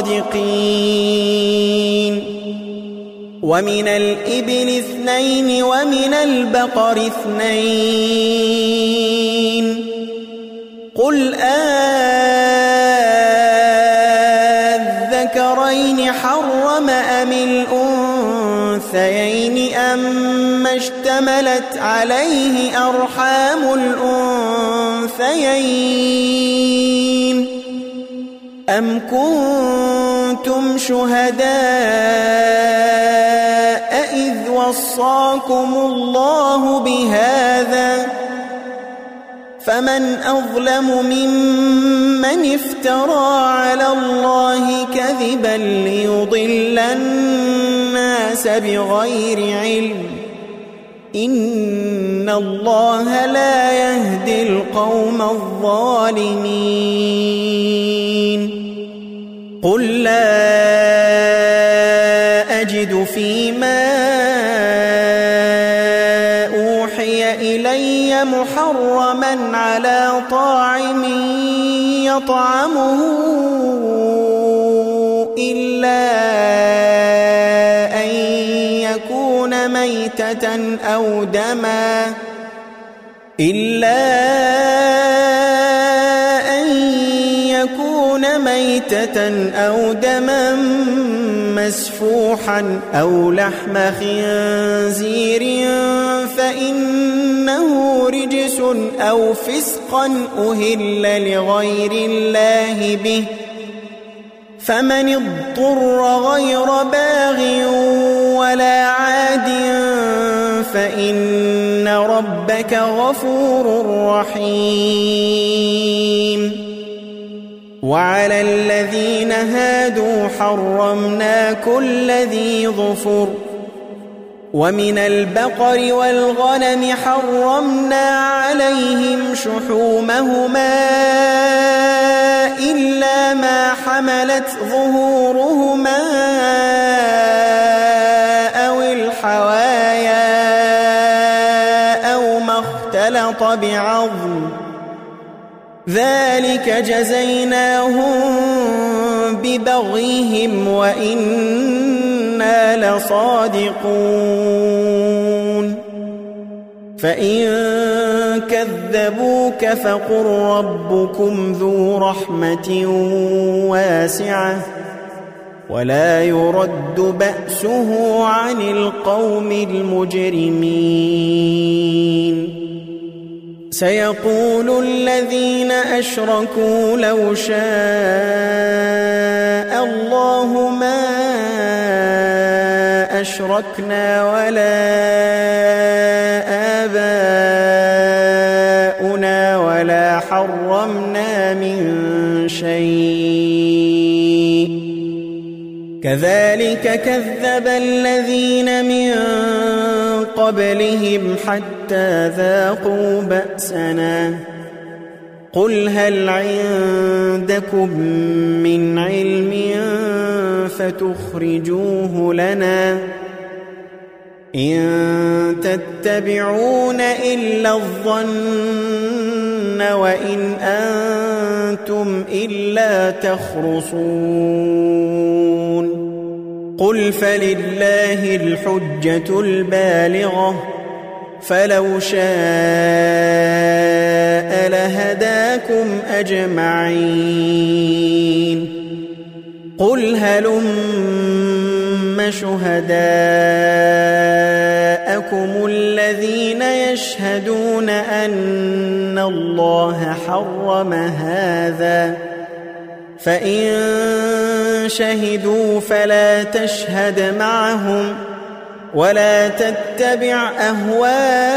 صادقين ومن الإبل اثنين ومن البقر اثنين قل أذكرين حرم أم الأنثيين أما اشتملت عليه أرحام الأنثيين أم كنتم شهداء إذ وصاكم الله بهذا فمن أظلم ممن افترى على الله كذبا ليضل الناس بغير علم إن الله لا يهدي القوم الظالمين قل لا أجد فيما أوحي إلي محرما على طاعم يطعمه إلا أن يكون ميتة أو دما إلا أن يكون ميتة أو دما مسفوحا أو لحم خنزير فإنه رجس أو فسقا أهل لغير الله به فمن اضطر غير باغ ولا عاد فإن ربك غفور رحيم وعلى الذين هادوا حرمنا كل ذي ظفر ومن البقر والغنم حرمنا عليهم شحومهما إلا ما حملت ظهورهما أو الحوايا أو ما اختلط بعظم ذلك جزيناهم ببغيهم وإنا لصادقون فإن كذبوك فقل ربكم ذو رحمة واسعة ولا يرد بأسه عن القوم المجرمين سيقول الذين أشركوا لو شاء الله ما أشركنا ولا آباؤنا ولا حرمنا من شيء كذلك كذب الذين من قبلهم حتى ذاقوا بأسنا قل هل عندكم من علم فتخرجوه لنا إن تتبعون إلا الظن وإن أنتم إلا تخرصون قل فلله الحجة البالغة فلو شاء لهداكم أجمعين قل هلم شهداءكم الذين يشهدون أن الله حرم هذا فإن شهدوا فلا تشهد معهم ولا تتبع أهواء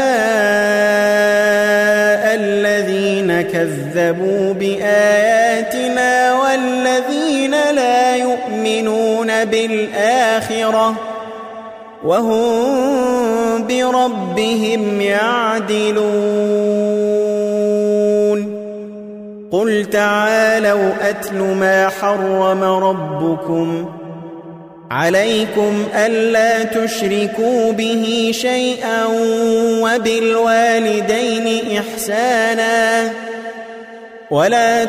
الذين كذبوا بآياتنا والذين لا يؤمنون بالآخرة وهم بربهم يعدلون قل تعالوا أتل ما حرم ربكم عليكم ألا تشركوا به شيئا وبالوالدين إحسانا ولا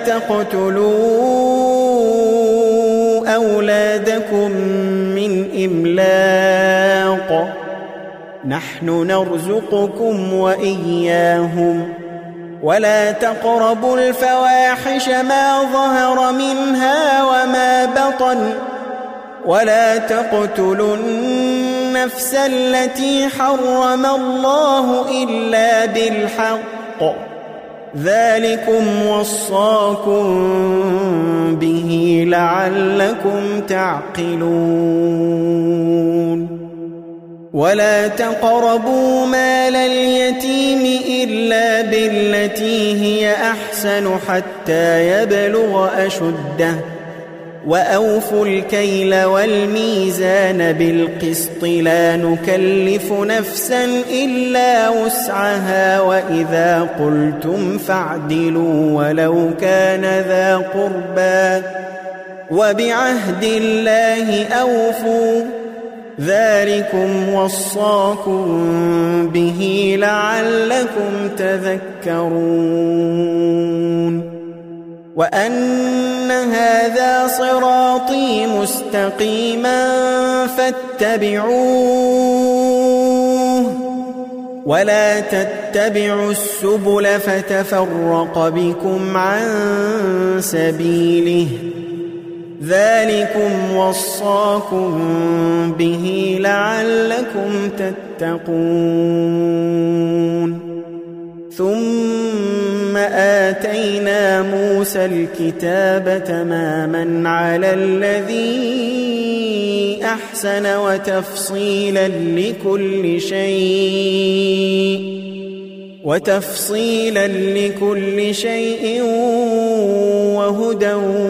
تقتلوا أولادكم من إملاق نحن نرزقكم وإياهم ولا تقربوا الفواحش ما ظهر منها وما بطن ولا تقتلوا النفس التي حرم الله إلا بالحق ذلكم وصاكم به لعلكم تعقلون ولا تقربوا مال اليتيم إلا بالتي هي أحسن حتى يبلغ أشده وأوفوا الكيل والميزان بالقسط لا نكلف نفسا إلا وسعها وإذا قلتم فاعدلوا ولو كان ذا قربى وبعهد الله أوفوا ذلكم وصاكم به لعلكم تذكرون وأن هذا صراطي مستقيما فاتبعوه ولا تتبعوا السبل فتفرق بكم عن سبيله ذلكم وصاكم به لعلكم تتقون ثم آتينا موسى الكتاب تماما على الذي أحسن وتفصيلا لكل شيء وتفصيلا لكل شيء وهدى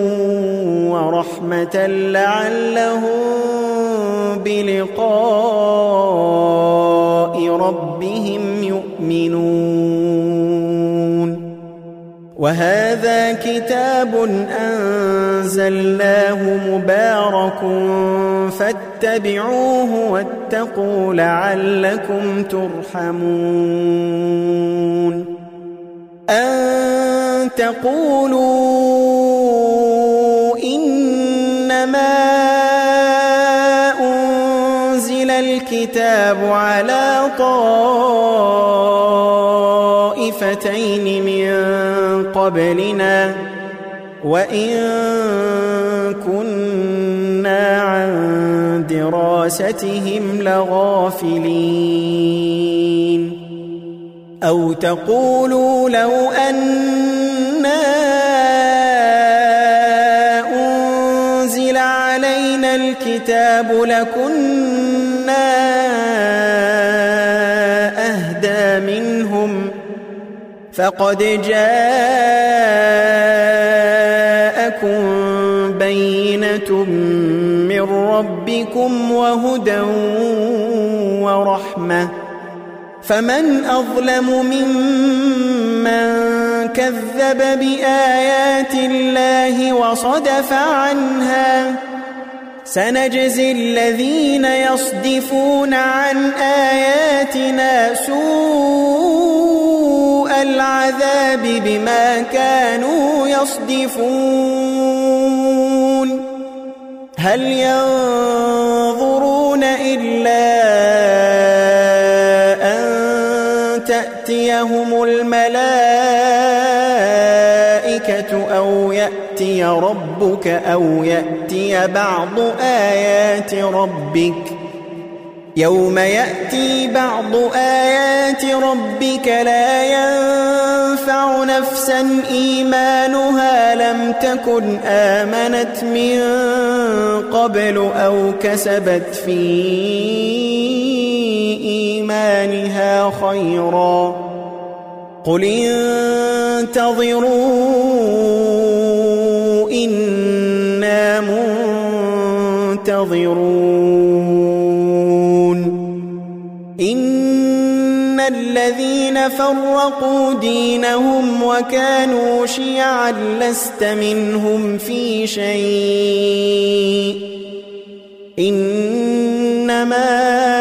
ورحمة لعلهم بلقاء ربهم يؤمنون وهذا كتاب أنزلناه مبارك فاتبعوه واتقوا لعلكم ترحمون أن تقولوا إنما أنزل الكتاب على طائفتين من قبلنا وإن كنا عن دراستهم لغافلين أو تقولوا لو أنا أنزل علينا الكتاب لكنا أهدى منهم فقد جاءكم بينة من ربكم وهدى ورحمة فمن أظلم ممن كذب بآيات الله وصدف عنها سنجزي الذين يصدفون عن آياتنا سوء العذاب بما كانوا يصدفون هل ينظرون إلا تأتيهم الملائكة أو يأتي ربك أو يأتي بعض آيات ربك يوم يأتي بعض آيات ربك لا ينفع نفسا إيمانها لم تكن آمنت من قبل أو كسبت في إيمانها خيرا قل انتظروا إنا منتظرون إن الذين فرقوا دينهم وكانوا شيعا لست منهم في شيء إنما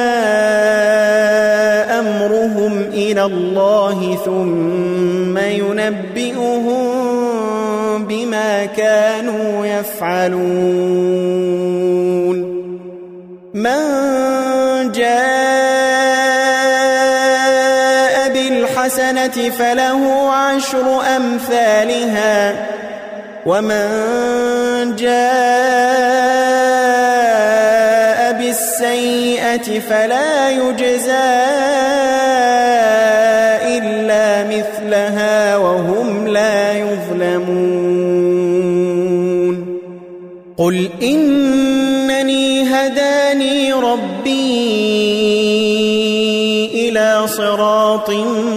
أمرهم إلى الله ثم ينبئهم بما كانوا يفعلون من جاء بالحسنة فله عشر أمثالها ومن جاء بالسيئة فلا يجزى إلا مثلها وهم لا يظلمون قل إنني هداني ربي إلى صراط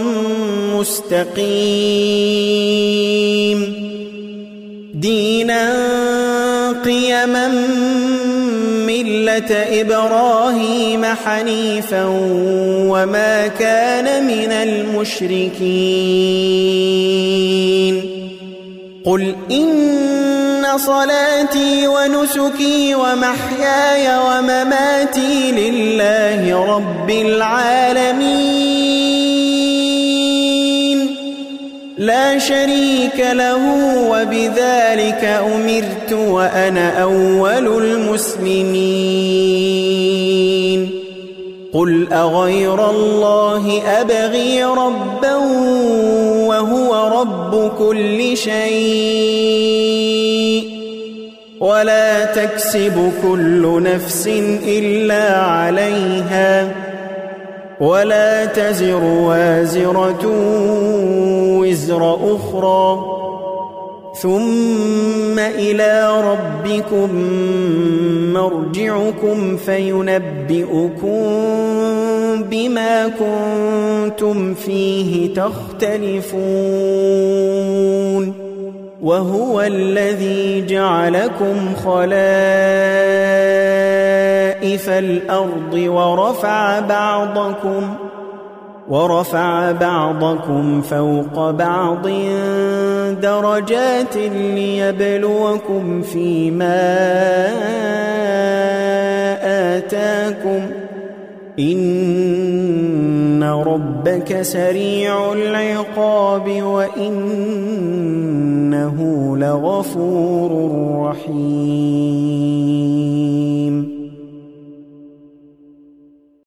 مستقيم دينا قيما ملة إبراهيم حنيفا وما كان من المشركين قل إن صلاتي ونسكي ومحياي ومماتي لله رب العالمين لا شريك له وبذلك أمرت وأنا أول المسلمين قل أغير الله أبغي ربا وهو رب كل شيء ولا تكسب كل نفس إلا عليها ولا تزر وازرة وزر أخرى ثم إلى ربكم مرجعكم فينبئكم بما كنتم فيه تختلفون وهو الذي جعلكم خلائف الأرض ورفع بعضكم ورفع بعضكم فوق بعض درجات ليبلوكم فيما آتاكم إن ربك سريع العقاب وإنه لغفور رحيم